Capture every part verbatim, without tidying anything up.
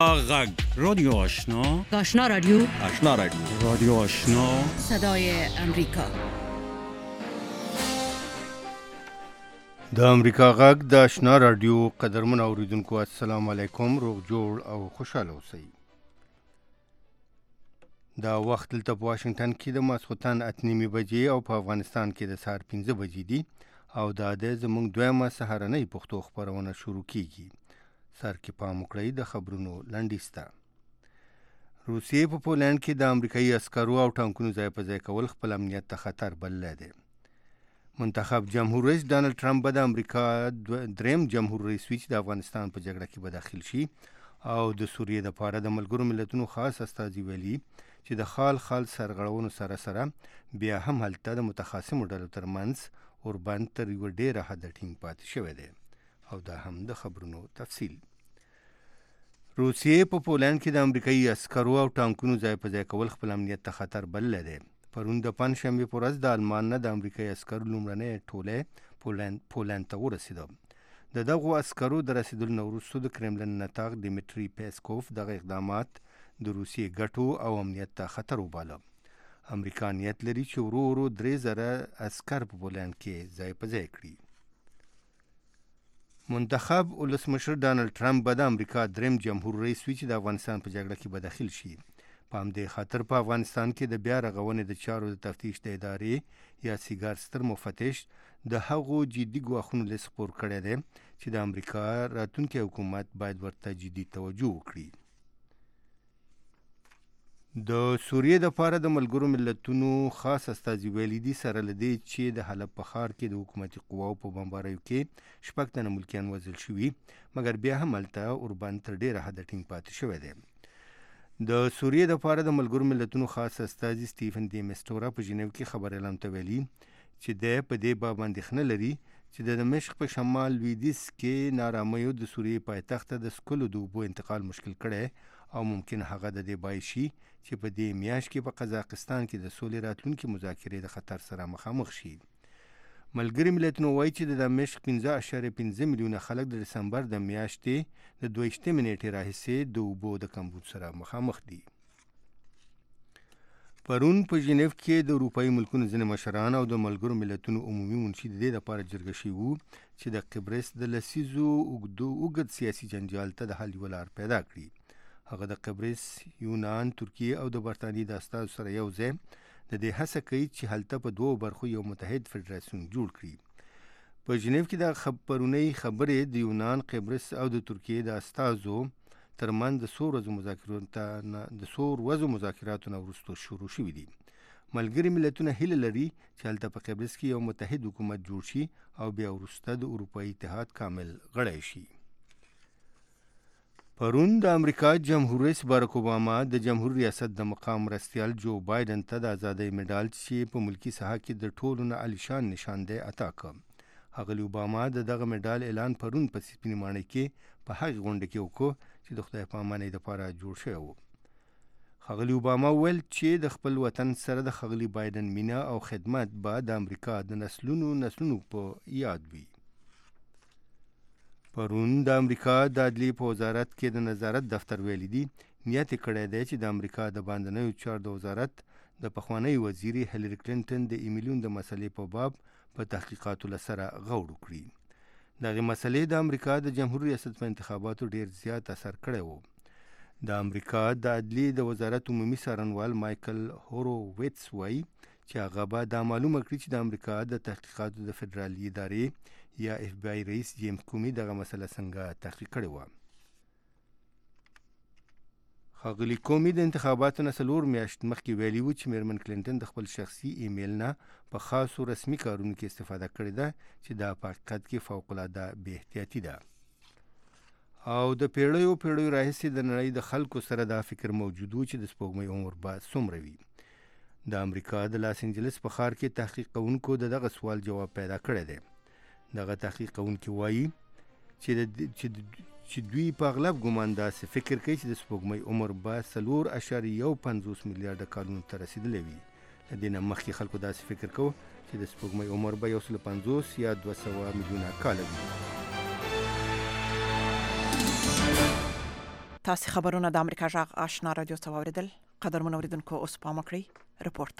غگ رادیو آشنا آشنا رادیو آشنا رادیو رادیو آشنا صدای امریکا. د امریکا غږ د آشنا رادیو قدرمن اوریدونکو السلام علیکم، روغ جوړ او خوشاله اوسئ. دا وخت دلته په واشنگټن کې د ماسخوتن اته نیمې بجې او په افغانستان کې د سهار پنځه بجې دي او دا د زموږ دویمه سهارنۍ پښتو خپرونه شروع کیږي. سر کې پام وکړئ د خبرونو لنډیز ته. روسیې په پولند کې د امریکایي عسکرو او ټانکونو ځای په ځای کول خپل امنیت ته خطر بللی دی. منتخب جمهور رئیس ډانلډ ټرمپ به د امریکا دریم جمهور رئیس وي چې د افغانستان په جګړه کې به داخل شي او د سوریې دپاره د ملګرو ملتونو خاص استازي ویلي چې د خال خال سرغړونو سره سره بیا هم هلته د متخاصمو ډلو ترمنځ اوربند تر یوه ډېره حده ټینګ پاتې شوی دی. او دا هم د خبرونو تفصیل. روسیې په پولند کې د امریکایي عسکرو او ټانکونو ځای په ځای کول خپل امنیت ته خطر بللی دی. پرون د پنجشنبې په ورځ د آلمان نه د امریکایي عسکرو لومړنۍ ټولۍ پولند پولند ته ورسېده. د دغو عسکرو د رسېدلو نه وروسته د کرملن نطاق ډیمیټري پیسکوف دغه اقدامات د روسیې ګټو او امنیت ته خطر وباله. امریکا نیت لري چې ورو ورو درې زره عسکر په پولند کې ځای په ځای کړي. منتخب ولسمشر ډانلډ ټرمپ به د امریکا دریم جمهور رئیس وي چې د افغانستان په جګړه کې به داخل شي. په همدې خاطر په افغانستان کې د بیا رغونې د چارو د تفتیش د ادارې یا سیګار ستر مفتش د هغو جدي ګواښونو لیست خپور کړی دی چې د امریکا راتلونکی حکومت باید ورته جدي توجه وکړي. د سوریې دپاره د ملګرو ملتونو خاص استازي ویلي دي سره له دې چې د حلب په ښار کې د حکومتي قواو په بمباریو کې شپږ تنه ملکیان وژل شوي، مګر بیا هم هلته اوربند تر ډېره حده ټینګ پاتې شوی دی. د سوریې دپاره د ملګرو ملتونو خاص استازي سټیفن دی میسټورا په ژنیو کې خبریالانو ته ویلي چې دی په دې باب اندېښنه لري چې د دمشق په شمال لویدیځ کې نارامیو د سوریې پایتخت ته د څښلو د اوبو انتقال مشکل کړی او ممکن هغه د دې باعث شي چې په دې میاشت کې په قزاقستان کې د سولې راتلونکي مذاکرې د خطر سره مخامخ شي. ملګري ملتونو وایي چې د دمشق پنځه اعشاریه پنځه میلیونه خلک د دسمبر د میاشتې د دویشتمې نیټې راهیسې د اوبو د کمبود سره مخامخ دي. پرون په ژنیو کې د اروپایي ملکونو ځینې مشران او د ملګرو ملتونو عمومي منشي د دې لپاره جرګه شوي وو چې د قبرس د لسیزو اوږدو اوږد سیاسي جنجال ته د حل یوه لار پیدا کړي. هغه د قبرس، یونان، ترکیې او د برطانیې د استازو سره یو ځای د دې هڅه کوي چې هلته په دوو برخو یو متحد فدراسیون جوړ کړي. په ژنیو کې د خبرونی خبرې د یونان، قبرس او د ترکیې د استازو ترمنځ د څو ورځو مذاکراتو د څو ورځو مذاکراتو نه وروسته شروع شوي دي. ملګري ملتونه هیله لري چې هلته په قبرس کې یو متحد حکومت جوړ شي او بیا وروسته د اروپایي اتحاد کامل غړی شي. پرون د امریکا جمهور رئیس باراک اوباما د جمهور ریاست د مقام مرستیال جو بایدن ته د ازادۍ مډال چې په ملکي ساحه کې د ټولو نه عالیشان نشان دی عطا کړ. ښاغلي اوباما د دغه مډال اعلان پرون په سپینې ماڼۍ کې په هغې غونډه کې وکړو چې د خدای په امانۍ دپاره جوړ شوی و. ښاغلي اوباما وویل چې د خپل وطن سره د ښاغلي بایدن مینه او خدمت به د امریکا د نسلونو نسلونو په یاد وي. پرون د امریکا د عدلیې په وزارت کې د نظارت دفتر ویلي دي نیت یې کړی دی چې د امریکا د باندنیو چارو د وزارت د پخوانۍ وزیرې هیلري کلینټن د ایمیلونو د مسلې په باب په تحقیقاتو له سره غور وکړي. دغې مسلې د امریکا د جمهور ریاست په انتخاباتو ډېر زیات اثر کړی و. د امریکا د عدلیې د وزارت عمومي څارنوال مایکل هوروویتس وایي چې هغه به دا معلومه کړي چې د امریکا د تحقیقاتو د فدرالي ادارې یا اف بی آی رئیس جیمز کومي دغه مسله څنګه تحقیق کړې وه. ښاغلي کومي د انتخاباتو نه څلور میاشت مخکې ویلي و چې میرمن کلینټن د خپل شخصي ایمیل نه په خاصو رسمي کارونو کې استفاده کړې ده چې دا په حقیقت کې فوق العاده بې احتیاطي ده. او د پیړیو پیړیو راهیسې د نړۍ د خلکو سره دا فکر موجود و چې د سپوږمۍ عمر به څومره وي. د امریکا د لاس انجلس په ښار کې تحقیق کوونکو د دغه سوال جواب پیدا کړی دی. دغه تحقیق کوونکي وایي چې چې دوی په اغلب ګمان داسې فکر کوي چې د سپوږمۍ عمر به څلور اعشاریه یو پنځوس میلیارډه کالونو ته رسېدلی وي. له دې نه مخکې خلکو داسې فکر کوو چې د سپوږمۍ عمر به یو سل پنځوس یا دوه سوه میلیونه کاله وي. تاسو خبرونه د امریکا جغ آشنا رادیو څوریدل قدر منوریدونکو اوس پام کړئ رپورت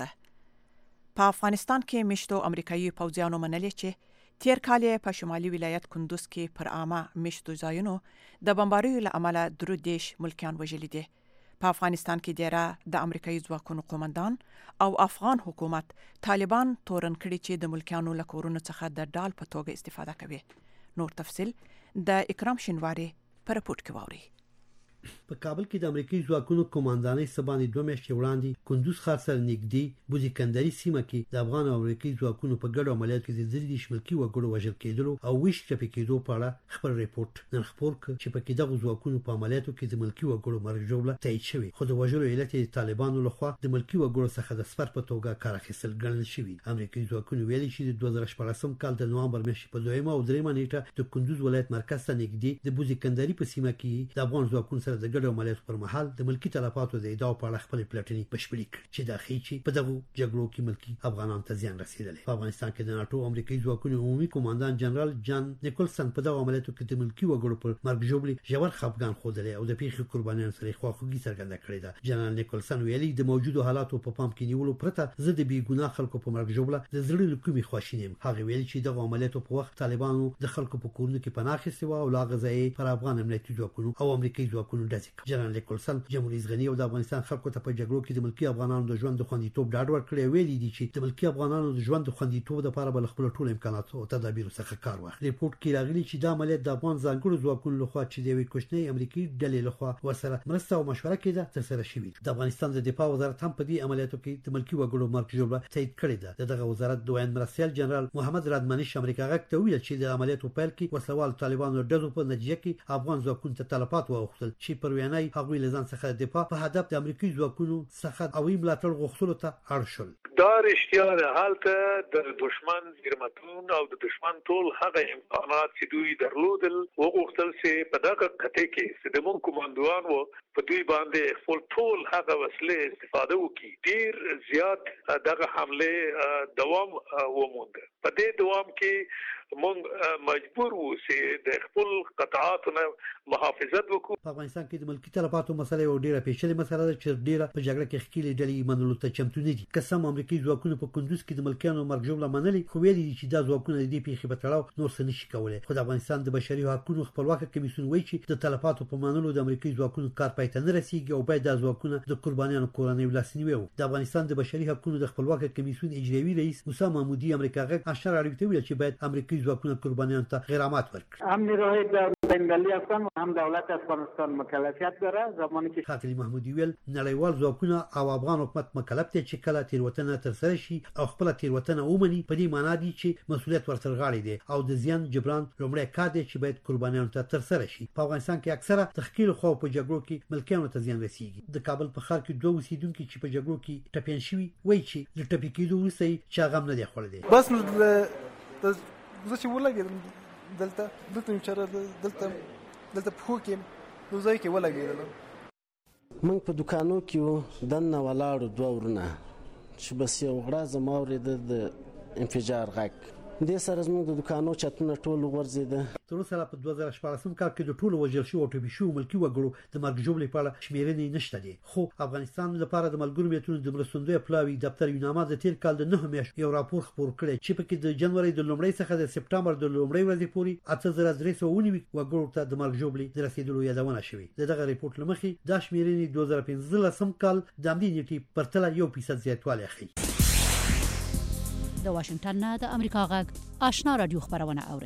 ده په افغانستان کې مشتو امریکایي پوځیانو منلي چې تیر کال په شمالي ولایت کندوز کې پر عامه مشتو ځایونو د بمباریو له امله درو دیش ملکیان وژلي دي. په افغانستان کې ډیره د امریکایي ځواکونو قومندان او افغان حکومت طالبان تورن کړي چې د ملکیانو له کورونو څخه د ډال په توګه استفاده کوي. نور تفصيل د اکرام شینواری پر رپورت کې واوري. په کابل کې د امریکایي ځواکونو قومندانۍ سبانې دوه میاشتې وړاندې کندوز ښار سره نږدې بوزي کندري سیمه کې د افغان او امریکایي ځواکونو په ګډو عملیاتو کې د درې ملکي وګړو وژل کېدلو او ویش ټپي کېدو په اړه خبر رپورت نن خپور کړ چې په کې دغه ځواکونو په عملیاتو کې د ملکي وګړو مرګ ژوبله تایید شوی خو د وژلو علت د طالبانو لخوا د ملکي وګړو څخه د سپر په توګه کار اخیستل ګڼل شوی. امریکایي ځواکونو ویلي چې د دوه زره شپږم کال د نوامبر میاشتې په دویمه او دریمه نیټه د کندوز ولایت مرکز ته نږدې د بوزي کندري په سیمه کې د افغان ځواکونو سره د ګډو عملیاتو پر مهال د ملکی تلفاتو د ادعا په اړه خپل پلټنې بشپړې کړې چې دا ښيي چې په دغه جګړو کې ملکی افغانانو ته زیان رسیدلی. په افغانستان کې د ناتو امریکایي ځواکونو عمومي قومندان جنرال جان نیکولسن په دغه عملیاتو کې د ملکی وګړو پر مرګ ژوبلې ژور خفګان ښودلی او د پیښې قربانیانو سره خواخوږي څرګنده کړې ده. جنرال نیکولسن ویلي د موجودو حالاتو په پام کې نیولو پرته زه د بې ګناه خلکو په مرګ ژوبله د زړه له کومې خواشینی یم. هغه ویلي چې دغه عملیاتو په وخت طالبانو د خلکو په کورونو کې پناه اخیستې وه او لا غځای پر افغان امنیتي ځواکونو او امریکایي ځواکونو ډزې کړې. جنرال نیکولسن جمهوریت غنی او د افغانستان خلکو ته په جګړو کې د ملکی افغانانو د ژوند د خوندیتوب ډاډ ورکړی ویلي دي چې د ملکی افغانانو د ژوند د خوندیتوب لپاره بل خپل ټول امکانات او تدابیر څخه کار واخلي. ریپورت کې راغلي چې د عملیات د افغان ځانګړو ځواکونو لخوا چې د یوې کوچنۍ امریکایي ډلې لخوا ورسره مرسته او مشوره کېده ترسره شوې. د افغانستان د دفاع وزارت هم په دې عملیاتو کې د ملکی وګړو مرګ ژوبله تایید کړې ده. دغه وزارت دویم مرستیال جنرال محمد رادمنش امریکا غږ ته ویل چې د عملیاتو پیل کې وسلوال طالبانو ډزو په نتیجه کې افغان ځواکونو ته تلفات واوښتل چې پر وینای هغوی له ځان څخه د دفاع په هدف د امریکایي ځواکونو څخه او ملاتړ غوښتلو ته اړ شول. دا رښتیا ده حالته د دشمن ګرمتون او د دشمن ټول هغه امکانات چې دوی درلودل وغوښتل چې په دغه کته کې چې د مون کوماندوان وو په دوی باندې خپل ټول هغه وسلې استفاده وکړي. ډیر زیات دغه حمله دوام وموند. په دې دوام کې مونږ مجبور وو چې د خپل قطعاتو محافظت وکړو. په افغانستان کې د ملکی تلفاتو مسله یو ډیره پیچلې مسله ده چې ډیره په جګړه کې ښکېلې ډلې منلو ته چمتو نه دي. قسم امریکایي ځواکونو په کندوز کې د ملکیانو مرګ ژوبله منلې خو ویلي دي چې دا ځواکونه د دې پیښې په تړاو نور څه نشي کولی. خو د افغانستان د بشري حقوقو خپلواکه کمیسیون وایي چې د تلفاتو په منلو د امریکایي ځواکونو کار پای ته نه رسیږي او باید دا ځواکونه د قربانیانو کورنۍ لاسنیوي وکړي. د افغانستان د بشري حقوقو د خپلواکه کمیسیون اجرایي رئیس موسی محمودي امریکا غږ آشنا راډیو ته ویل چې باید امریکایي ځواکونه قربانیانو ته غرامت ورکړي. امنیت راهی بنگالی هستن و هم دولت افغانستان مکلفیت داره زمانی که خاطری محمودی ویل نړیوال ځواکونه او افغان حکومت مکلف دي چې کله تیروتنه ترسره شي او خپل تیروتنه ومني. په دې معنی دي چې مسؤلیت ورته غاړي دي او د زیان جبران لومړی کار دی چې باید قربانیانو ته ترسره شي. په افغانستان کې اکثره تخکیل خو په جګړو کې ملکیانو ته زیان رسیږي. د کابل په ښار کې دوه اوسیدونکو چې په جګړو کې ټپیان شوي وایي چې د ټپي کېدو وروسته چا غم نه دی خوړلی. بس زه چې ولګېدم دلته دلته چېرې دلته دلته په خو کې نو ځای کې ولګېدلم. موږ په دوکانو کې وو دننه ولاړو دوه ورونه چې بس یو غړه زما اورېده د انفجار غږ. دې سره زموږ د دوکانو چتونه ټول وغورځېده. تر اوسه په دوه زره شپاړسم کال کې د ټولو وژل شوو او ټپي شوو ملکي وګړو د مرګ ژوبلې په اړه شمېرنې نشته دي. خو افغانستان لپاره د ملګرو ملتونو د مرستندوی پلاوي دفتر یوناما د تیر کال د نهه میاشتو یو راپور خپور کړی چې پکې د جنوري د لومړۍ څخه د سپټمبر د لومړۍ ورځې پورې اته زره درې سوه او نوي وګړو ته د مرګ ژوبلې د رسیدلو یادونه شوې. د دغه ریپورت له مخې دا شمېرنې دوه زره پنځلسم کال د همدې نیټې پرتله یو فیصد زیاتوالی ښیي. د واشنگټن نه د امریکا غږ آشنا رادیو خبرونه اوري.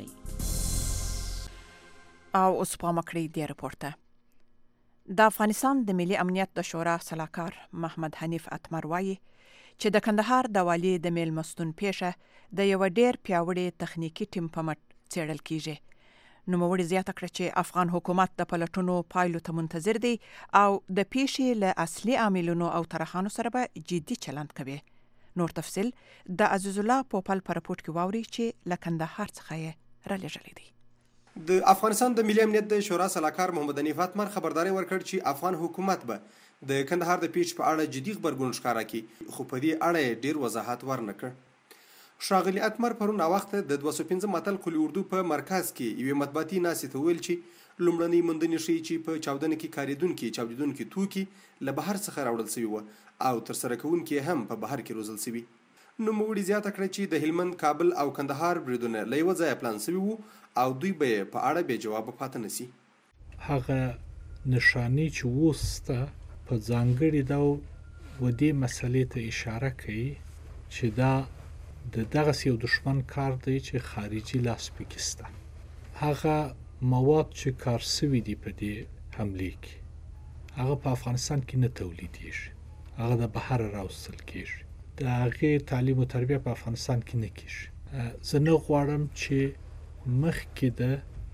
او اوس پام کړئ د رپورت ته. د افغانستان د ملي امنیت د شورا سلاکار محمد حنیف اتمر وایي چې د کندهار د والي د میلمستون پیښه د یو ډېر پیاوړي تخنیکی ټیم په مټ څېړل کیږي. نوموړي زیاته کړه چې افغان حکومت د پلټونو پایلو ته منتظر دی او د پیښې له اصلي عاملونو او طرحانو سره به جدي چلند کوي. نور تفصيل د عزیز الله پوپل پر رپورت کې واوري چې له کندهار څخه یې را لېږلی دی. د افغانستان د ملي امنیت د شورا سلاکار محمد حنیف اتمر خبرداري ورکړ چې افغان حکومت به د کندهار د پیښې په اړه جدي خبرګون ښکاره کړي، خو په دې اړه ډیر وضاحت ورنکړ. ښاغلي اتمر پرون وخت د دوه سوه پنځه متل قول اردو په مرکز کې یوې مطبوعاتي ناستې ته ویل چې لومړنۍ موندنې ښیي چې په چاودنه کې کارېدونکي چاودېدونکي توکي له بهر څخه راوړل شوي وو او ترسره کوونکي هم په بهر کې روزل شوي. نوموړي زیاته کړه چې د هلمند، کابل او کندهار بریدونه له یوه ځایه پلان شوي وو او دوی به یې په اړه بې جوابه پاتې نه شي. هغه نشانې چې اوس ته په ځانګړي ډول ودې مسلې ته اشاره کوي چې دا د دغسې یو دښمن کار دی چې خارجي لاس پکې شته. هغه مواد چې کار شوي دي په دې حملې کې هغه په افغانستان کې نه تولیدېږي، هغه د بهر راوستل کېږي، د هغې تعلیم او تربیه په افغانستان کې نه کېږي. زه نه غواړم چې مخکې د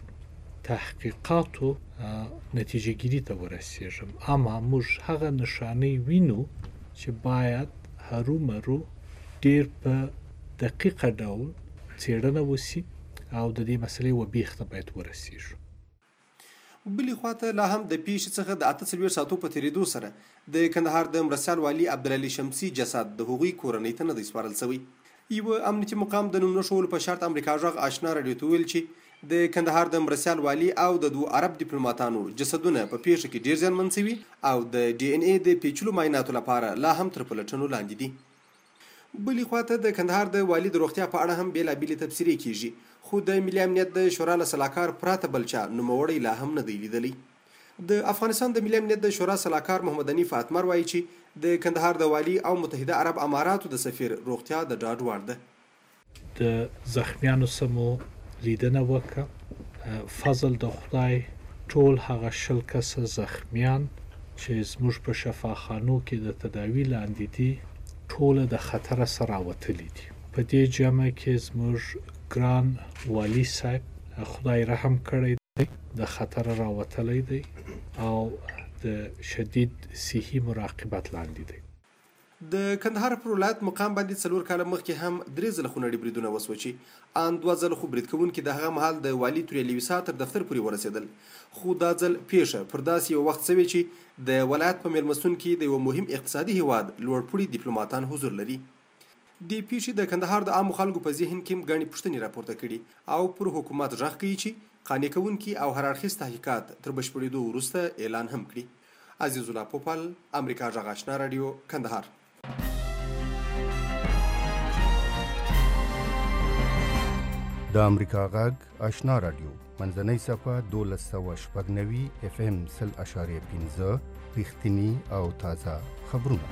تحقیقاتو نتیجه گیری ته ورسېږم، اما موږ هغه نشانې وینو چې باید هرومرو ډېر په دقیقه ډول څېړنه وشي او د دې مسلې وبېخ ته باید ورسېږو. بلې خواته لا هم د پیښې څخه د اته څلوېښت ساعتو په تېرېدو سره د کندهار د مرستیال والي عبدالعلي شمسي جسد د هغوی کورنۍ ته نه دی سپارل شوی. یوه امنیتي مقام د نوم نښولو په شرط امریکا غږ آشنا راډیو ته وویل چې د کندهار د مرستیال والي او د دوو عرب ډیپلوماتانو جسدونه په پیښه کې ډېر زیانمن شوي او د ډي ان اے د پیچلو معایناتو لپاره لا هم تر پلټنو لاندې دي. بلې خواته د کندهار د والي د روغتیا په اړه هم بېلابېلې تبصرې کېږي، خو د ملي امنیت د شورا له سلاکار پراته بل چا نوموړی لا هم نه دی لیدلی. د افغانستان د ملي امنیت د شورا سلاکار محمد حنیف اتمر وایي چې د کندهار د والي او متحده عرب اماراتو د سفیر روغتیا د ډاډ وړ ده. د زخمیانو سمو لیدنه وکړه. فضل د خدای ټول هغه شل کسه زخمیان چې زموږ په شفاخانو کې د تداوی لاندې دي ټول د خطر سره راوتلي دي. په دې جمع کې زموږ ګران والی صاحب خدای رحم کړی دی، د خطر راوتلی دی او د شدید صحي مراقبت لاندې دی. د کندهار پر ولایت مقام باندې څلور کاله مخکې هم درې ځله خونړي بریدونه وسوه چې ان دوه ځله خو برید کوونکي د هغه مهال د والي تورې لیویسا تر دفتر پورې ورسېدل، خو دا ځل پیښه پر داسې یو وخت شوې چې د ولایت په میلمستون کې د یو مهم اقتصادي هیواد لوړپوړي ډیپلوماتان حضور لري. دې پیښې د کندهار د عامو خلکو په ذهن کې ګڼې پوښتنې راپورته کړي او پر حکومت غږ کوي چې قانع کوونکي او هر اړخیز تحقیقات تر بشپړېدو وروسته اعلان هم کړي. عزیز الله پوپل، امریکا غږ آشنا راډیو، کندهار. د امریکا غږ آشنا راډیو منځنۍ صفحه دولس سوه شپږ نوي اف ام سل اشاریه پنځه رښتیني او تازه خبرونه.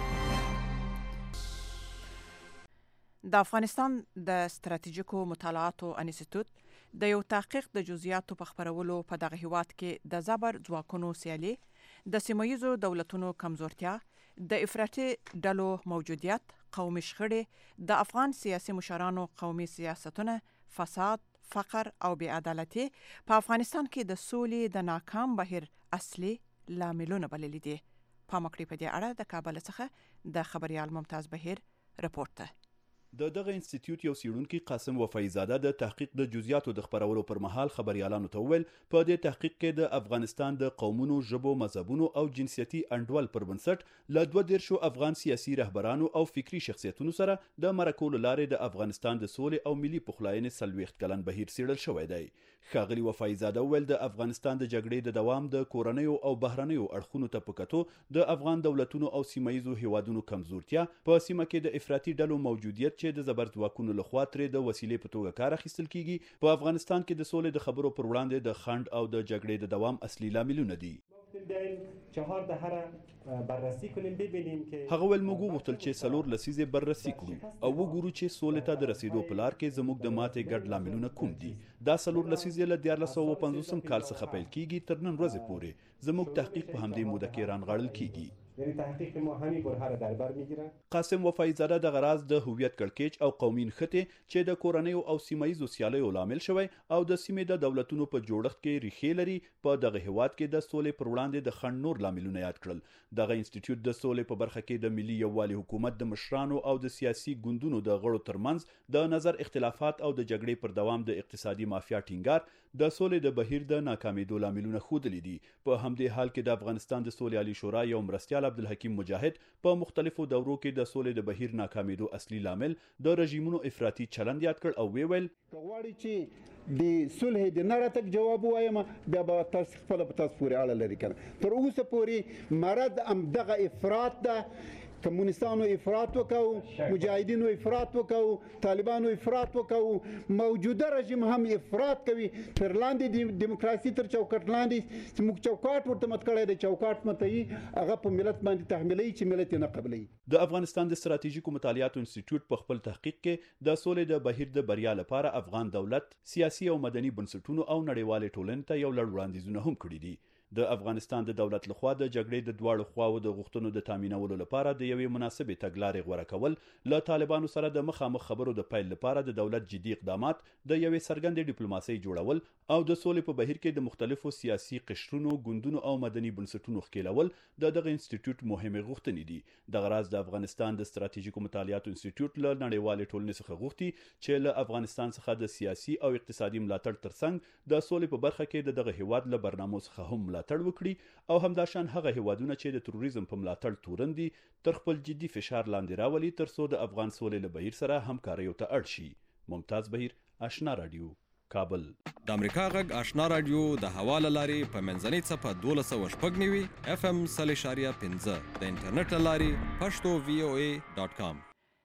د افغانستان د ستراتیژیکو مطالعاتو انسټیټوټ د یو تحقیق د جزئیاتو په خپرولو په دغه هیواد کې د زبر ځواکونو سیالي، د سیمه ییزو دولتونو کمزورتیا، د افراطي ډلو موجودیت، قومي شخړې، د افغان سیاسي مشرانو قومي سیاستونه، فساد، فقر او بې عدالتي په افغانستان کې د سولې د ناکام بهیر اصلي لاملونه بللي دي. پام وکړئ په دې اړه د کابل څخه د خبريال ممتاز بهیر رپورټ ده. د دغه انسټیټیوټ یو څېړونکي قاسم وفای زاده د تحقیق د جزئیاتو د خبرولو پر مهال خبريالانو ته وویل په دې تحقیق کې د افغانستان د قومونو، ژبو، مذهبونو او جنسیتي انډول پر بنسټ له دوه دیرشو افغان سیاسي رهبرانو او فکری شخصیتونو سره د مرکو له لارې د افغانستان د سولې او ملي پخلاینې څلوېښت کلن بهیر څېړل شوی دی. ښاغلي وفای زاده وویل د افغانستان د جګړې د دوام د کورنیو او بهرنیو اړخونو ته په کتو د افغان دولتونو او سیمه ییزو هیوادونو کمزورتیا، په سیمه کې د افراطي ډلو موجودیت چې د زبرځواکونو لخوا ترې د وسیلې په توګه کار اخیستل کیږي، په افغانستان کې د سولې د خبرو پر وړاندې د خنډ او د جګړې د دوام اصلي لاملونه دي. هغه ویل موږ وغوښتل چې څلور لسیزې بررسي کړو او وګورو چې سولې ته د رسیدو په لار کې زموږ د ماتې ګډ لاملونه کوم دي. دا څلور لسیزې له دیارلس سوه پنځوسم کال څخه پیل کیږي تر نن ورځې پورې زموږ تحقیق په همدې موده کې رانغاړل کیږي. یعنی تحقیق ما همین برهه در بر میگیره. قاسم وفای زاده د غراز د هویت کړکېچ او قومي نښتې چې د کورنیو او سیمه ییزو سیالیو لامل شوی او د سیمې د دولتونو په جوړښت کې ریښې لري، په دغه هیواد کې د سولې پر وړاندې د خنډ نور لاملونه یاد کړل. دغه انسټیټیوټ د سولې په برخه کې د ملي یووالي حکومت د مشرانو او د سیاسي ګوندونو د غړو ترمنځ د نظر اختلافات او د جګړې پر دوام د اقتصادي مافیا ټینګار، د سولې د بهیر د ناکامېدو لاملونه ښودلي دي. په همدې حال کې د افغانستان د سولې عالی شورا یو مرستیال مرستیال عبدالحکیم مجاهد په مختلفو دورو کې د سولې د بهیر ناکامېدو اصلي لامل د رژیمونو افراطي چلند یاد کړ او ویل غواړي چې د صلح د نه راتګ جواب وایم بیا به تاسو خپل په تاسو پورې اړه لري کنه تر اوسه پورې مرض ام دغه افراط ده کمونستانو افراط وکاو مجاهدینو افراط وکاو طالبانو افراط وکاو موجوده رژیم هم افراط کوي تر لاندې دیموکراسي تر چوکاټ لاندې چې موږ چوکاټ ورته مت کړی د چوکاټ متي هغه په ملت باندې تحمیلي چې ملت نه قبلي. د افغانستان د ستراتیژیکو مطالعاتو انسټیټیوټ په خپل تحقیق کې د سولې د بهیر د بریا لپاره افغان دولت سیاسي او مدني بنسټونو او نړیوال ټولنې ته یو لړ وړاندیزونه هم کړي دي. د افغانستان د دولت لخوا د جګړې د دواړو خواو د غوښتنو د تامینولو لپاره د یوې مناسبې تګلارې غوره کول، له طالبانو سره د مخامخ خبرو د پیل لپاره د دولت جدي اقدامات، د یوې څرګندې ډیپلوماسۍ جوړول او د سولې په بهیر کې د مختلفو سیاسي قشرونو، ګوندونو او مدني بنسټونو ښکېلول د دغه انسټیټیوټ مهمې غوښتنې دي. دغه راز د افغانستان د ستراتیژیکو مطالعاتو انسټیټیوټ له نړیوالې ټولنې څخه غوښتي چې له افغانستان څخه د سیاسي او اقتصادي ملاتړ ترڅنګ د سولې په برخه کې د دغه هیواد له برنامو څخه هم ملاتړ وکړي او همداشان هغه هیوادونه چې د تروریزم په ملاتړ تورن دي تر خپل جدي فشار لاندې راولي ترڅو د افغان سولې له بهیر سره همکاریو ته اړ شي. ممتاز بهیر، آشنا رادیو، کابل. د امریکا غږ آشنا رادیو د حواله لاري په منځنۍ صفه دولس سوه شپږ نوي اف ام صلی شاریه پنځه د انټرنیټ لاري پښتو وی او ای ډاټ کام.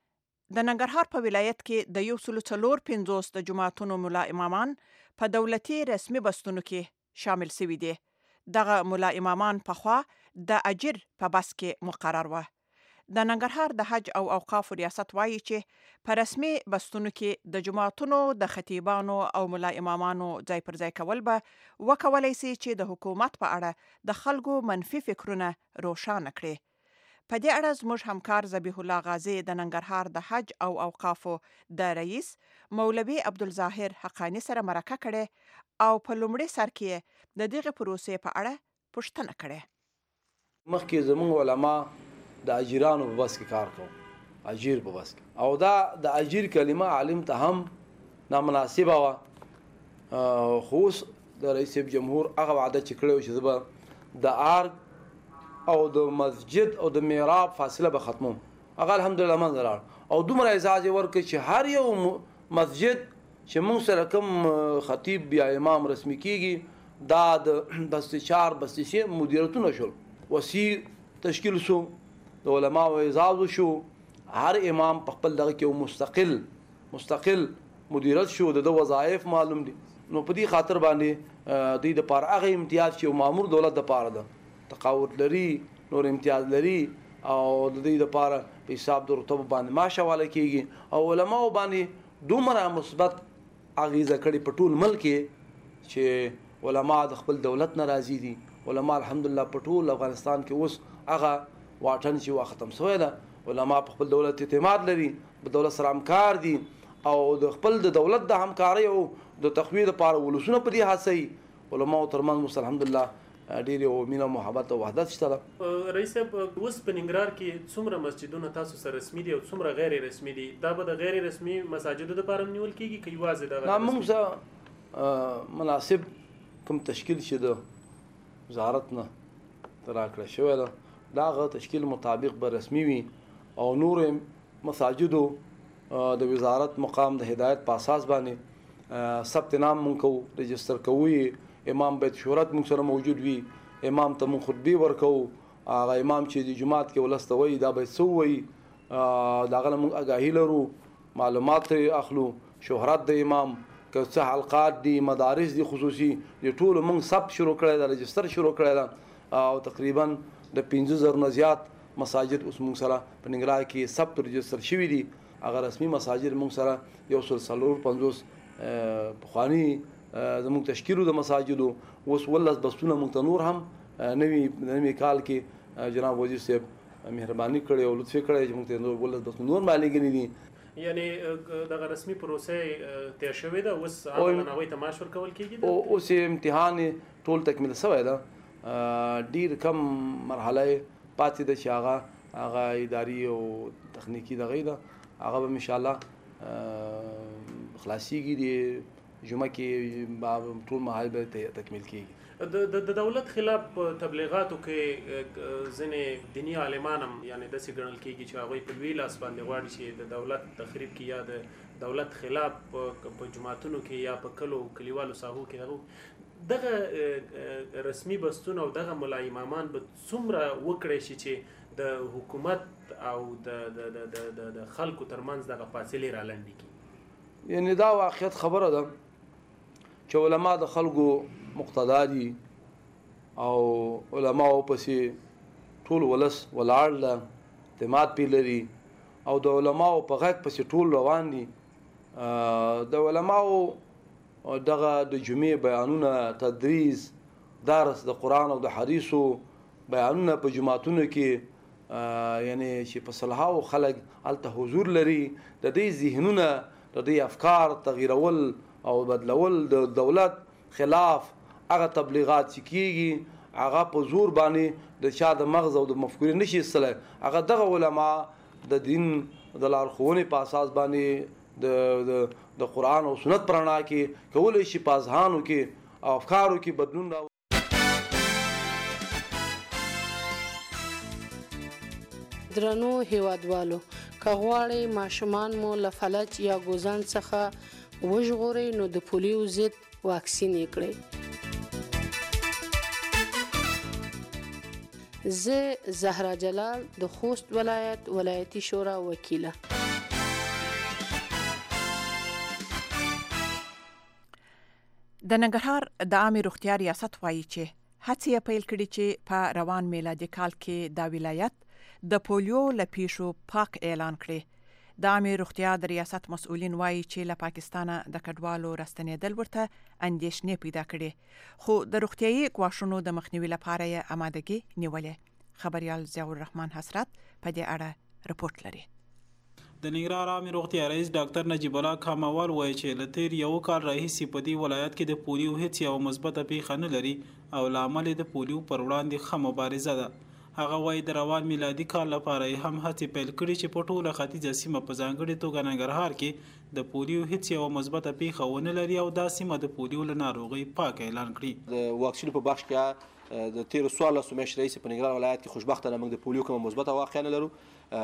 د ننګرهار په ولایت کې د یو سلو څلور پنځوس د جماعتونو ملا امامان په دولتي رسمي بستونو کې شامل شوي دي. دغه ملا امامان پخوا د اجر په بس کې مقرر و. د ننګرهار د حج او اوقاف ریاست وایي چې په رسمي بستونو کې د جماعتونو د خطیبانو او ملا امامانو ځای پر ځای کول به وکولای شي چې د حکومت په اړه د خلکو منفي فکرونه روښانه کړي. په دې اړه زموږ همکار ذبیح الله غازی د ننګرهار د حج او اوقافو د رئیس مولوي عبدالظاهر حقانی سره مرکه کړې او په لومړي سر کې د دغه پروسې په اړه پوښتنه کړې. مخکې زموږ علما د اجیرانو په بس کې کار کوي، اجیر په بس کې، او دا د اجیر کلمه عالم ته هم نامناسبه وه. خو اوس د رئیس جمهور هغه وعده چې کړی و چې زه به د ارګ او د مسجد او د محراب فاصله به ختموم، هغه الحمدلله منځ لاړ او دومره اعزاز یې ورکړ چې هر یو مسجد چې موږ سره کوم خطیب یا امام رسمي کیږي دا د بسته چار بسته شي مدیریتونه شول، وسی تشکیل شو، د علماو اعزاز شو، هر امام په خپل دغه کې مستقل مستقل مدیریت شو، د وظایف معلوم دي. نو په دې خاطر باندې دوی د پاره هغه امتیاز چې مامور دولت د پاره ده، تقاعد لري، نور امتیاز لري او د دې د پاره په حساب د رتبه باندې معاش حواله کیږي او علماو باندې دومره مثبت اغیزه کړي په ټول ملک کې چې علما د خپل دولت ناراضي دي. علما الحمدلله په ټول افغانستان کې اوس هغه واټن چې وا ختم شوی ده، علما په خپل دولت اعتماد لري، په دولت سره همکار دي او د خپل د دولت د همکارۍ او د تقویې لپاره ولسونه په دې هڅوي. علماو ترمنځ اوس الحمدلله ډېر او مینه محبت او وحدت شته. رئیس صاحب، اوس په ننګرهار کې څومره مسجدونه تاسو سره رسمي دي او څومره غیر رسمي دي؟ دا به د غیر رسمي مساجدو لپاره نیول کیږي که یوازې د نه موږ سره مناسب کوم تشکیل چې د وزارت نه راکړه شوی ده د هغه تشکیل مطابق به رسمي وي او نور مساجدو د وزارت مقام د هدایت په اساس باندې ثبت نام مونږ کوو، رجسټر کوو، امام بیت شهرت موږ سره موجود وي، امام ته موږ خطبې ورکوو، هغه امام چې د جماعت کې ولس ته وایي دا به څه وایي، د هغه نه موږ اګاهي لرو، معلومات ترې اخلو، شهرت د امام که څه حلقات دي، مدارس دي خصوصي، د ټولو موږ ثبت شروع کړی ده، رجسټر شروع کړی ده او تقریبا د پنځه زره نه زیات مساجد اوس موږ سره په ننګرهار کې ثبت رجسټر شوي دي. هغه رسمي مساجد موږ سره یو سل څلور پنځوس پخواني زموږ تشکیلو د مساجدو اوس ولس بسونه موږ ته نور هم نوي نوي کال کې جناب وزیر صاحب مهرباني کړې او لطف کړی چې موږ ته نور ولس بسونه نور مالګنی دي. یعنی دغه رسمي پروسه تیر شوې ده، اوس هغه نوې ته معاش ورکول کیږي او اوس امتحان ټول تکمیل شوی ده، ډیر کم مرحله پاتې ده چې هغه هغه اداري او تخنیکی دغه ده، هغه به ان شاء الله خلاصيږي د جمعه کې ټول محل به تکمیل کیږي. د دولت خلاف تبلیغاتو کې ځینې دینی عالمان هم یعنی داسې ګڼل کېږي چې هغوی په لوی لاس باندې غواړي چې د دولت تخریب کې یا د دولت خلاف په جماعتونو کې یا په کلو کلیوالو ساحو کې هغه دغه رسمي بستونه او دغه ملا امامان به څومره وکړی شي چې د حکومت او د خلکو ترمنځ دغه فاصلې رالنډې کړي. یعنی دا واقعیت خبره ده چې علما د خلکو مقتدا دي او علماو پسې ټول ولس ولاړ له اعتماد پې لري او د علماو په غږ پسې ټول روان دي. د علماو دغه د جمعې بیانونه، تدریس، درس د قرآن او د حدیثو بیانونه په جماعتونو کې یعنی چې په سلهاو خلک هلته حضور لري، د دې ذهنونه د دې افکار تغیرول او بدلول د دولت خلاف هغه تبلیغات چې کېږي هغه په زور باندې د چا د مغز او د مفکورې نشي ایستلی. هغه دغه علما د دین د لارښوونې په اساس باندې د د قرآن او سنت په رڼا کې کولی شي په اذهانو کې او افکارو کې بدلون راوړي. درنو هیوادوالو، که غواړئ ماشومان مو له فلج یا ګوزن څخه وژغورئ نو د پولیو ضد واکسین یې کړئ. زه زهرا جلال د خوست ولایت ولایتي شورا وکیله. د ننګرهار د عامې روغتیا ریاست وایي چې هڅې یې پیل کړي چې په روان میلادي کال کې دا ولایت د پولیو له پیښو پاک اعلان کړي. د عامې روغتیا د ریاست مسؤلین وایي چې له پاکستانه د کډوالو راستنېدل ورته اندېښنې پیدا کړي، خو د روغتیایي ګواښونو د مخنیوي لپاره یې آمادګي نیولې. خبریال ضیاء الرحمن حسرت په دې اړه رپورټ لري. د ننګرهار عامې روغتیا رئیس ډاکټر نجیب الله کاموال وایي چې له تیر یو کال راهیسې په دې ولایت کې د پولیو هیڅ یوه مثبته پیښه نه لري او له امله د پولیو پر وړاندې ښه مبارزه ده. هغه وایي د روان میلادي کال لپاره یې هم هڅې پیل کړي چې په ټوله ختیځه سیمه په ځانګړې توګه ننګرهار کې د پولیو هیڅ یوه مثبته پیښه ونه لري او دا سیمه د پولیو له ناروغۍ پاک اعلان کړي. د واکسینو په بخش کې د تیرو څوارلسو میاشتو راهیسې په ننګرهار ولایت کې خوشبختانه موږ د پولیو کومه مثبته واقعه نه لرو.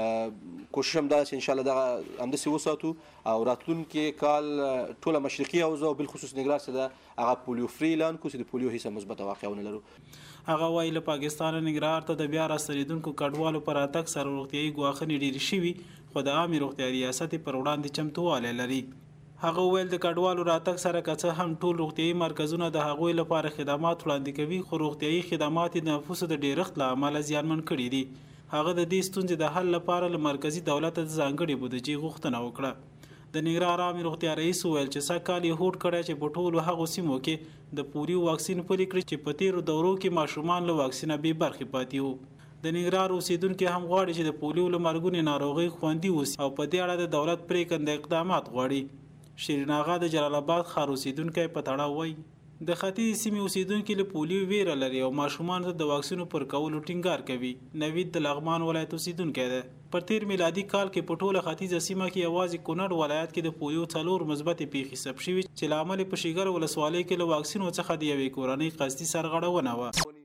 کوشش هم دا چې انشاءالله دغه همداسې وساتو او راتلونکي کال ټوله مشرقي حوزه او بالخصوص ننګرهار څخه د هغه پولیو فری اعلان کړو چې د پولیو هیڅ مثبته واقعه ونه لرو. هغه وایي له پاکستانه ننګرهار ته د بیا راستنېدونکو کډوالو پر راتګ سره روغتیایي ګواښنې ډېرې شوي، خو د عامې روغتیا ریاست پر وړاندې چمتووالی لري. هغه ویل د کډوالو راتګ سره که څه هم ټول روغتیایي مرکزونه د هغوی لپاره خدمات وړاندې کوي، خو روغتیایي خدمات یې د نفوسو د ډېرښت له امله زیانمن کړي دي. هغه د دې ستونزې د حل لپاره له مرکزي دولت د ځانګړې بودیجې غوښتنه وکړه. د ننګرهار عامې روغتیا رئیس وویل چې سږ کال یې هوډ کړی چې په ټولو هغو سیمو کې د پولیو واکسین پلي کړي چې په تېرو دورو کې ماشومان له واکسینه بې برخې پاتې وو. د ننګرهار اوسیدونکي هم غواړي چې د پولیو له مرګونې ناروغۍ خوندي اوسي او په دې اړه د دولت پرېکنده اقدامات غواړي. شیرین آغا د جلال آباد ښار اوسیدونکی په تړاو وایي د ختیځې سیمې اوسیدونکي له پولیو ویره لري او ماشومانو ته د واکسینو پر کولو ټینګار کوي. نوید د لغمان ولایت اوسیدونکی دی. پر تیر میلادي کال کې په ټوله ختیځه سیمه کې یوازې کونړ ولایت کې د پولیو څلور مثبتې پیښې ثبت شوي چې له امله په شیګر ولسوالۍ کې له واکسینو څخه د یوې کورنۍ قصدي سرغړونه وه.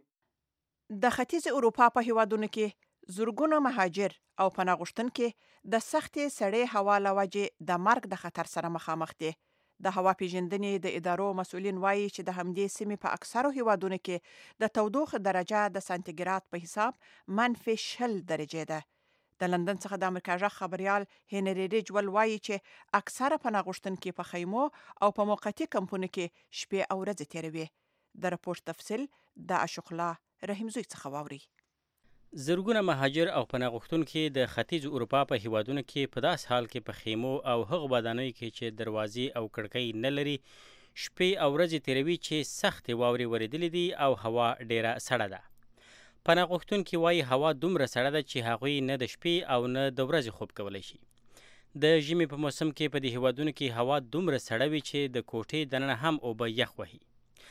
د ختیځ اروپا په هیوادونو کې زرګونو مهاجر او پناه غوښتونکي د سختې سړې هوا له وجې د مرګ د خطر سره مخامخ دي. د هوا پیژندنې د ادارو مسؤلین وایي چې د همدې سیمې په اکثرو هیوادونو کې د تودوخې درجه د سانتیګراد په حساب منفي شل درجې ده. د لندن څخه د امریکا غږ خبریال هنري ریجول وایي چې اکثره پناه غوښتونکي په خیمو او په موقتي کمپونو کې شپې او ورځې تیروي. د رپورټ تفصیل د اشوق الله رحیمزوی څخه واوري. زرګونه مهاجر او پناه غوښتونکي د ختیځ اروپا په هیوادونو کې په داس حال کې په خیمو او هغو ودانیو کې چې دروازې او کړکۍ نه لري شپې او ورځې تیروي چې سختې واورې ورېدلې دي او هوا ډیره سړه ده. پناه غوښتونکي وایي هوا دومره سړه ده چې هغوی نه د شپې او نه د ورځې خوب کولی شي. د ژمي په موسم کې په دې هیوادونو کې هوا دومره سړه وي چې د کوټې دننه هم اوبه یخ وهي.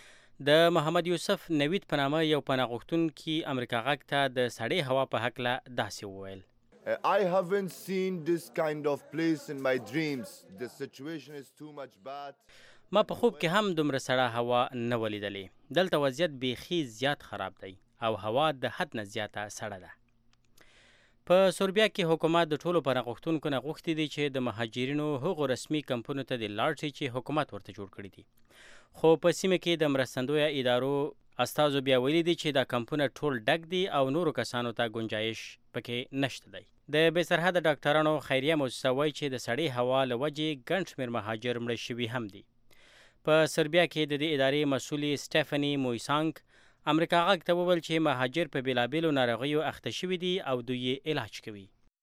د محمد یوسف نوید په نامه یو پناه غوښتونکي امریکا غږ ته د سړې هوا په هکله داسې وویل. I haven't seen this kind of place in my dreams. The situation is too much bad. ما په خوب کې هم دومره سړه هوا نه ولیدلې. دلته وضعیت بیخي زیات خراب دی او هوا د حد نه زیاته سړه ده. په سوربیا کې حکومت د ټولو پناه غوښتونکو نه غوښتي دي چې د مهاجرینو هغو رسمي کمپونو ته د لاړ شي چې حکومت ورته جوړ کړي دي. خو په سیمه کې د مرستندویه ادارو استازو بیا ویلي دي چې دا کمپونه ټول ډک دي او نورو کسانو ته گنجایش پکې نشته دی. د بې سرحده ډاکټرانو خیریه موسسه وایي چې د سړې هوا له وجې ګڼ شمېر مهاجر مړه شوي هم دي. په سربیا کې د دې ادارې مسؤلې سټیفني مویسانګ امریکا غږ ته وویل چې مهاجر په بېلابېلو ناروغیو اخته شوي دي او دوی یې علاج کوي.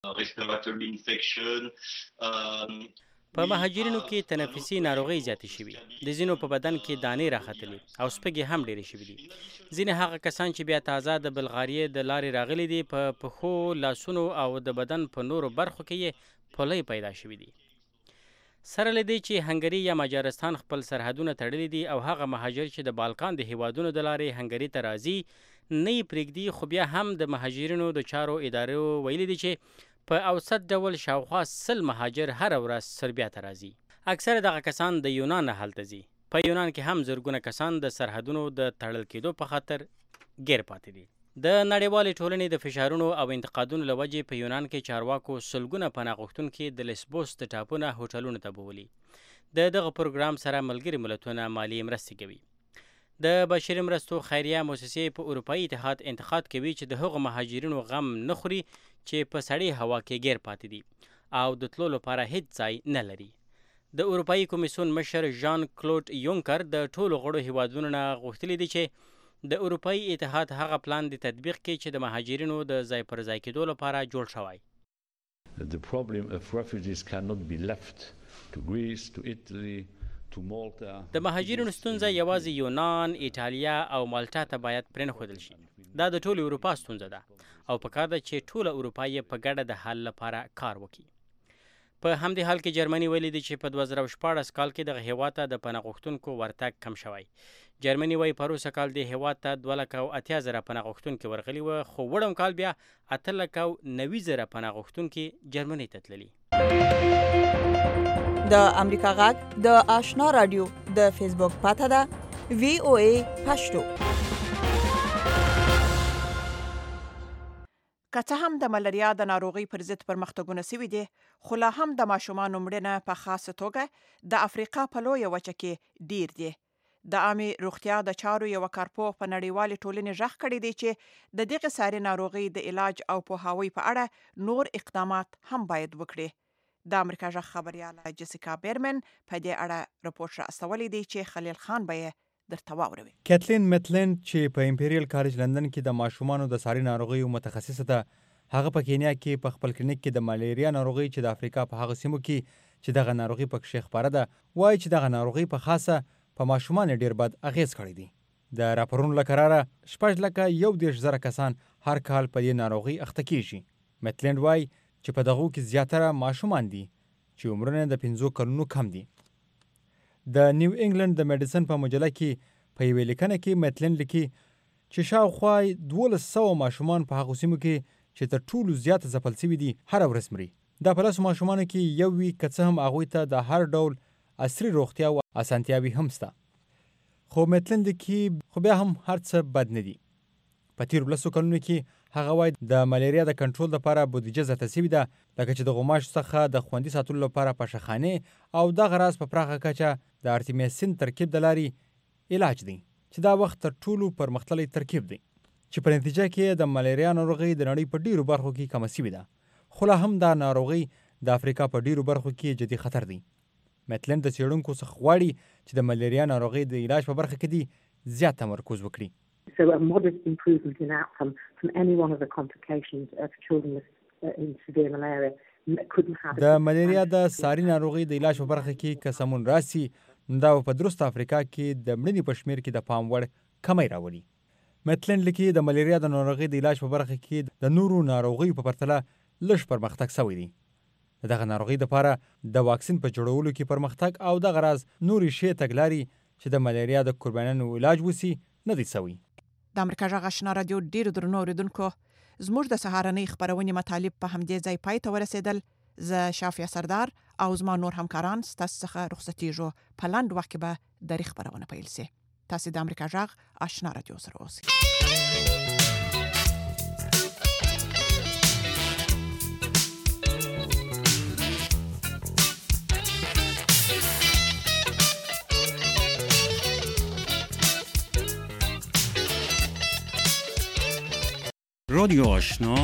په مهاجرینو کې تنفسي ناروغۍ زیاتې شوي، د ځینو په بدن کې دانې راختلي او سپږې هم ډېرې شوي دي. ځینې هغه کسان چې بیا تازه د بلغاریې د لارې راغلي دي په پښو، لاسونو او د بدن په نورو برخو کې یې پولۍ پیدا شوي دي. سره له دې چې هنګري یا مجارستان خپل سرحدونه تړلي دي او هغه مهاجر چې د بالکان د هیوادونو د لارې هنګري ته راځي نه یې پرېږدي، خو بیا هم د مهاجرینو د چارو ادارو ویلي دي چې په اوسط ډول شاوخوا سل مهاجر هره ورځ سربیا ته راځي. اکثره دغه کسان د یونان نه هلته ځي. په یونان کې هم زرګونه کسان د سرحدونو د تړل کېدو په خاطر ګیر پاتې دي. د نړیوالې ټولنې د فشارونو او انتقادونو له وجې په یونان کې چارواکو سلګونه پناه غوښتونکي د لیسبوس د ټاپونه هوټلونو ته بولي. د دغه پروګرام سره ملګري ملتونه مالي مرستې کوي. د بشري مرستو خیریه موسسې په اروپایي اتحاد انتقاد کوي چې د هغو مهاجرینو غم نه خوري چې په سړې هوا کې ګیر پاتې دي او د تلو لپاره هیڅ ځای نه لري. د اروپایي کمیسیون مشر ژان کلوډ یونکر د ټولو غړو هیوادونو نه غوښتلي دي چې د اروپایي اتحاد هغه پلان د تطبیق کې چې د مهاجرینو د ځای پر ځای کېدو لپاره جوړ شوی. The problem of refugees cannot be left to Greece, to Italy, to Malta. د مهاجرینو ستونزه یوازې یونان، ایټالیا او مالټا ته باید پرېنښودل شي. دا د ټولې اروپا ستونزه ده او پکار ده چې ټوله اروپا یې په ګډه د حل لپاره کار وکړي. په همدې حال کې جرمني ویلي دي چې په دوه زره شپاړس کال کې دغه هېواد ته د پناه غوښتونکو ورتګ کم شوی. جرمني وایي په روسه کال دې هېواد ته دوه لکه او اتیا زره پناه غوښتونکي ورغلي وه، خو وړم کال بیا اته لکه او نوي زره پناه غوښتونکي جرمني ته تللي. د امریکا غږ د آشنا رادیو د فیسبوک پاته ده وی او ای پښتو. که څه هم د ملاریا د ناروغۍ پر ضد پرمختګونه سوي دي، خو لا هم د ماشومانو مړینه په خاصه توګه د افریقا په لویه وچه کې ډیر دي. د عامې روغتیا د چارو یو کارپوه په نړیوالې ټولنې غږ کړی دی چې د دغه ساري ناروغۍ د علاج او پوهاوي په اړه نور اقدامات هم باید وکړي. د امریکا غږ خبرياله جیسیکا بیرمن په دې اړه رپورټ راستولی دی چې خلیل خان به درته واوروي. کیتلین میتلند چې په امپیریل کالج لندن کې د ماشومانو د ساري ناروغیو متخصصه ده، هغه په کینیا کې په خپل کلینیک کې د ملیریا ناروغي چې د افریقا په هغه سیمو کې چې دغه ناروغي پکې خبره ده، وایي چې دغه ناروغي په خاصه په ماشومان ډیر بد اغیز کړی دی. د راپورونو له قراره شپږ لکه یو دېرش زره کسان هر کال په دې ناروغي اخته کیږي. میتلند وایي چې په دغو کې زیاتره ماشومان دي چې عمرونه د پنځو کلونو کم دي. د نیو انګلند د میډیسن په مجله کې په یوې لیکنه کې میتلند لیکي چې شاوخوا دولس سوه ماشومان په هغو سیمو کې چې تر ټولو زیات ځپل سوي دي هره ورځ مري. دا په لسو ماشومانو کې یو وي که څه هم هغوی ته د هر ډول عصري روغتیا او اسانتیاوي هم شته. خو میتلند کې خو بیا هم هر څه بد نه دي. په تیرو لسو کلونو کې هغه وایي د ملیریا د کنټرول لپاره بودیجه زیاته سوې ده، لکه چې د غوماشو څخه د خوندي ساتلو لپاره پشخانې او دغه راز په پراخه کچه د ارتیمیسین ترکیب د لارې علاج دی چې دا وخت تر ټولو پرمختللی ترکیب دی چې په نتیجه کې د ملیریا ناروغي د نړۍ په ډیرو برخو کې کمه سوې ده، خو لا هم دا ناروغي د افریقا په ډیرو برخو کې جدي خطر دی. میتلند د څېړونکو څخه غواړي چې د ملیریا ناروغۍ د علاج په برخه کې دي زیات تمرکز وکړي. So a modest improvement in outcome from any one of the complications of children with uh, in severe malaria couldn't have. د ملیریا د ساري ناروغۍ د علاج په برخه کې که سمون راسي، دا په درست افریقا کې د مړینې په شمېر کې د پام وړ کمی راولي. میتلند لیکي د ملیریا د ناروغۍ د علاج په برخه کې د نورو ناروغیو په پرتله لږ پرمختګ شوی دی. دغه ناروغي لپاره د واکسین په جوړولو کې پرمختګ او دغه راز نورې شی تګلاري چې د ملیریا د قربانیانو علاج وسی نه دی سوی. د امریکا غږ آشنا رادیو ډیرو درنو اوریدونکو، زموږ د سهارنۍ خبرونې مطالب په همدې ځای پای ته ورسېدل. ز شافیا سردار او زما نور همکاران ستاسو څخه رخصتیږو په لاند وخت کې به د خبرونه پیل سي. تاسو د امریکا جغ آشنا رادیو سره اوسئ. رادیو آشنا